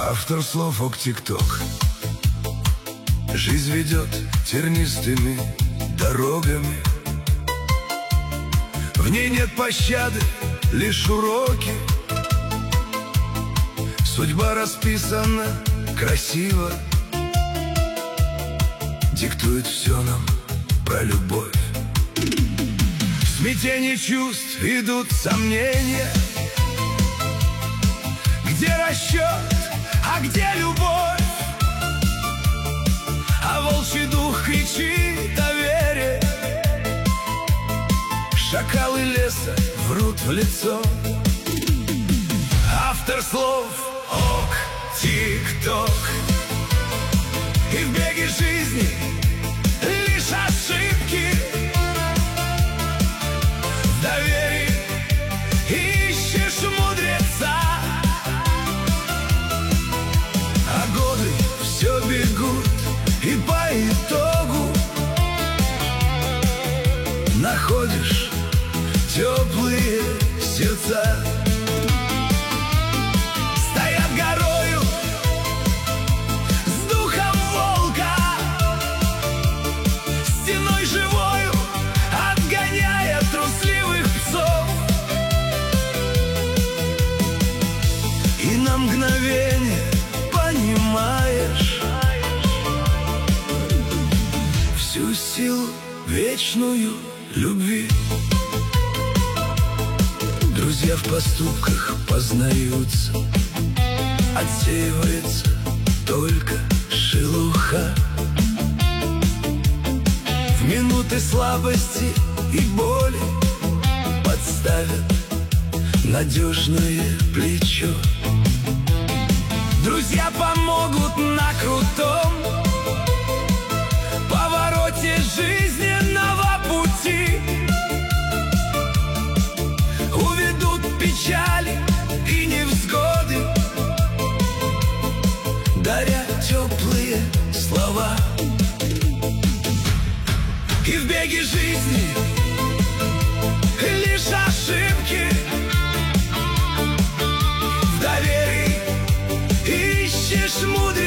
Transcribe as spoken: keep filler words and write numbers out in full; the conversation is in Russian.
Автор слов ок тик-ток. Жизнь ведет тернистыми дорогами. В ней нет пощады, лишь уроки. Судьба расписана красиво, диктует все нам про любовь. В смятении чувств идут сомнения. Где расчет, а где любовь? А волчий дух кричит о вере. Шакалы леса врут в лицо. Автор слов ок тик-ток. И в беге жизни лишь ошибки. В доверии ищешь мудреца, а годы все бегут, и по итогу находишь теплые сердца. Стоят горою с духом волка, стеной живою отгоняя трусливых псов. И на мгновение понимаешь всю силу вечную любви. Друзья в поступках познаются, отсеивается только шелуха. В минуты слабости и боли подставят надежное плечо. Друзья помогут на крутом повороте жизненного пути. Уведут печали и невзгоды, даря теплые слова. И в беге жизни лишь ошибки. В доверии ищешь мудрее.